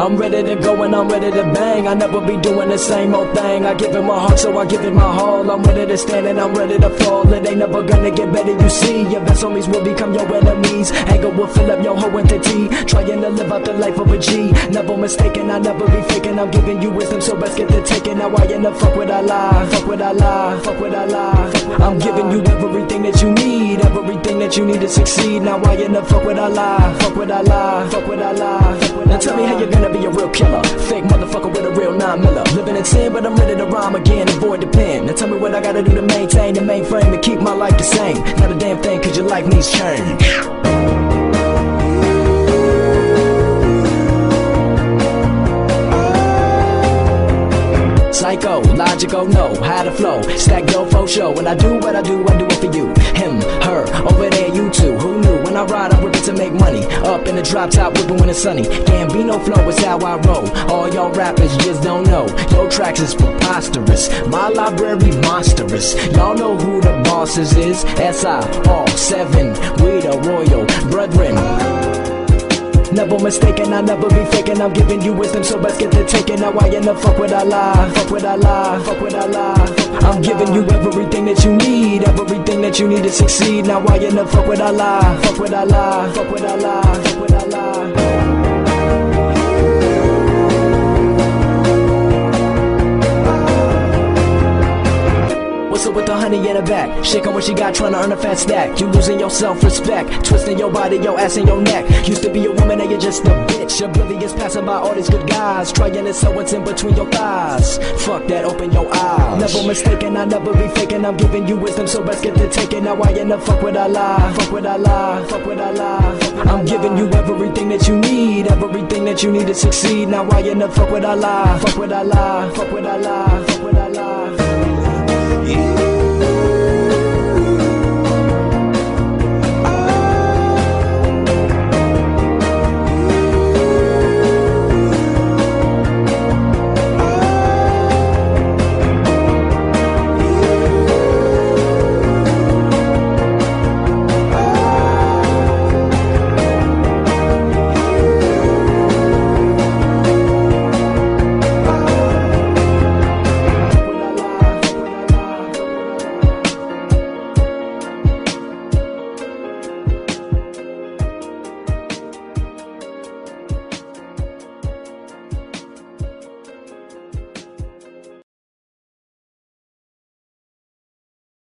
I'm ready to go and I'm ready to bang. I never be doing the same old thing. I give it my heart, so I give it my all. I'm ready to stand and I'm ready to fall. It ain't never gonna get better, you see. Your best homies will become your enemies. Anger will fill up your whole entity. Trying to live out the life of a G. Never mistaken, I never be faking. I'm giving you wisdom, so let's get to taking. Now why in the fuck would I lie? Fuck would I lie? Fuck would I lie? I'm giving you everything that you need. Everything that you need to succeed. Now why in the fuck would I lie? Fuck would I lie? Fuck would I lie? Now tell me how you're gonna be a real killer. Fake motherfucker with a real 9-miller. Living in sin, but I'm ready to rhyme again. Avoid the pen. Now tell me what I gotta do to maintain the mainframe and keep my life the same. Not a damn thing, cause your life needs change. Psycho, logical, know how to flow. Stack dough for show. When I do what I do it for you. Him, her, over there, you too. Who knew? When I ride, I'm whipping to make money. Up in the drop top, whipping when it's sunny. Gambino flow is how I roll. All y'all rappers just don't know. Your tracks is preposterous. My library monstrous. Y'all know who the bosses is. SIR7, we the royal brethren. Never mistaken, I never be faking. I'm giving you wisdom, so let's get to taking. Now why in the fuck would I lie? Fuck would I lie? Fuck would I lie? I'm giving you everything that you need. Everything that you need to succeed. Now why in the fuck would I lie? Fuck would I lie? Fuck would I lie? Fuck would I lie? What's up with the honey in the back? Shaking what she got, trying to earn a fat stack. You losing your self-respect, twisting your body, your ass and your neck. Used to be a woman, now you're just a bitch. Oblivious, passing by all these good guys, trying to sell what's in between your thighs. Fuck that, open your eyes. Never mistaken, I never be faking. I'm giving you wisdom, so let's get to taking. Now why in the fuck would I lie? Fuck would I lie? Fuck would I lie? I'm giving you everything that you need. Everything that you need to succeed. Now why in the fuck would I lie? Fuck would I lie? Fuck would I lie? Fuck would I lie?